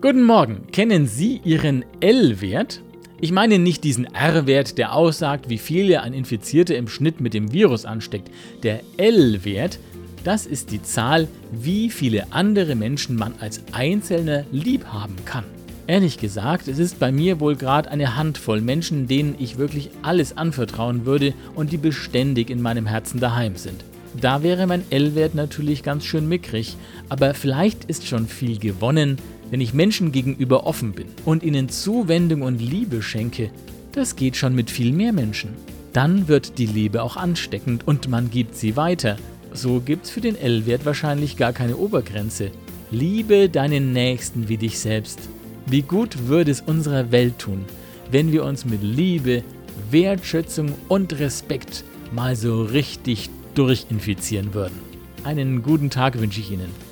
Guten Morgen. Kennen Sie Ihren L-Wert? Ich meine nicht diesen R-Wert, der aussagt, wie viele ein Infizierter im Schnitt mit dem Virus ansteckt. Der L-Wert, das ist die Zahl, wie viele andere Menschen man als Einzelner lieb haben kann. Ehrlich gesagt, es ist bei mir wohl gerade eine Handvoll Menschen, denen ich wirklich alles anvertrauen würde und die beständig in meinem Herzen daheim sind. Da wäre mein L-Wert natürlich ganz schön mickrig, aber vielleicht ist schon viel gewonnen, wenn ich Menschen gegenüber offen bin und ihnen Zuwendung und Liebe schenke. Das geht schon mit viel mehr Menschen. Dann wird die Liebe auch ansteckend und man gibt sie weiter. So gibt's für den L-Wert wahrscheinlich gar keine Obergrenze. Liebe deinen Nächsten wie dich selbst. Wie gut würde es unserer Welt tun, wenn wir uns mit Liebe, Wertschätzung und Respekt mal so richtig durchinfizieren würden. Einen guten Tag wünsche ich Ihnen.